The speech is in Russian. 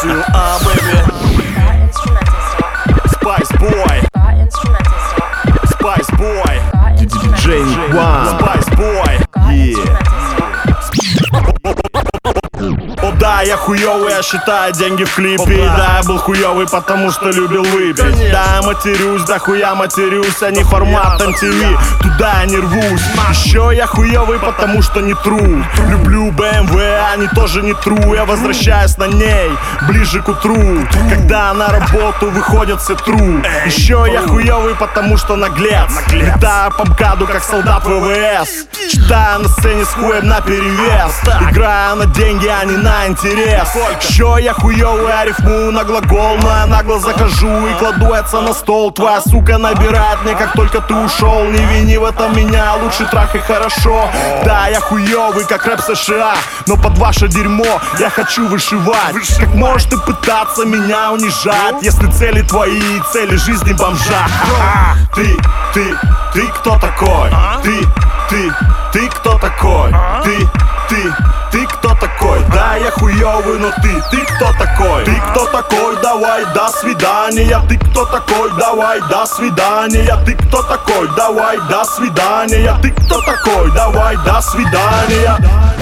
Still baby. Spice Boy. Spice Boy. DJ One. Spice Boy. Yeah. О да, я хуёвый, я считаю деньги в клипе. Да, я был хуёвый, потому что любил выпить. Да, я матерюсь, да хуя матерюсь, а не формат MTV. Туда я не рвусь. Еще я хуёвый, потому что не тру. Люблю BMW, они тоже не тру. Я возвращаюсь на ней ближе к утру, когда на работу выходят все тру. Еще я хуёвый, потому что наглец. Летаю по МКАДу, как солдат ВВС. Читаю на сцене с хуем наперевес. Играю на деньги, а не на интерес. Еще я хуёвый, я рифмую на глагол. Но я нагло захожу и кладу яйца на стол. Твоя сука набирает мне, как только ты ушел. Не вини в этом меня, лучше трахай хорошо. Да, я хуёвый, как рэп США, но под ваше дерьмо я хочу вышивать. Как можешь ты пытаться меня унижать, если цели твои и цели жизни бомжа? Ты кто такой? Ты кто такой? Ты кто такой? Да, я хуёвый, но ты кто такой? Ты кто такой? Давай, до свидания. Ты кто такой? Давай, до свидания. Ты кто такой? Давай, до свидания. Ты кто такой? Давай, до свидания.